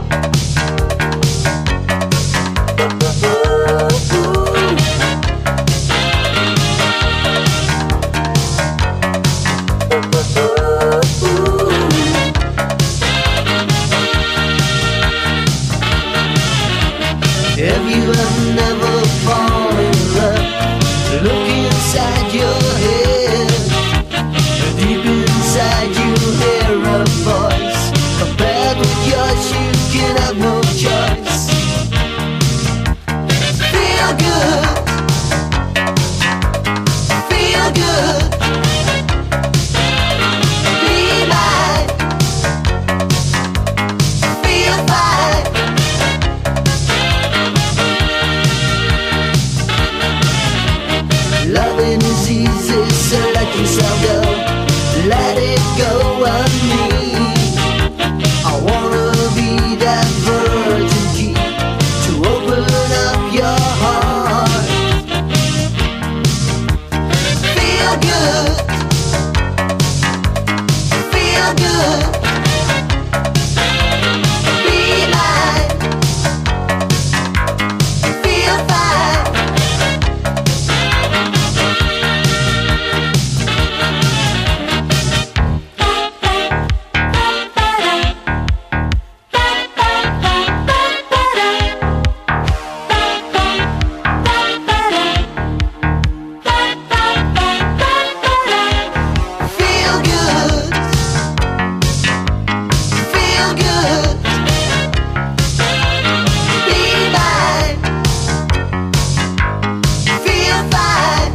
Have you never fallen in love? Look inside your head. Deep inside you hear a voice. Compared with yours you can have no choice. Feel good. Feel good. Be mine. Feel fine. Loving is easy, so let yourself go. Let it go on me. I wanna be that virgin key to open up your heart. Feel good. Feel good. Be mine. Feel fine. Feel good. Feel good. Be mine. Feel fine.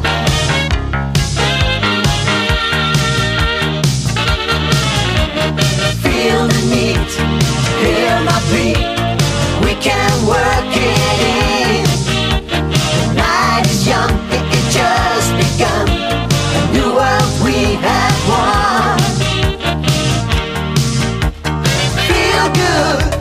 Feel the need, hear my plea. We can work it in. The night is young, it just begun. A new world we have won. Feel good.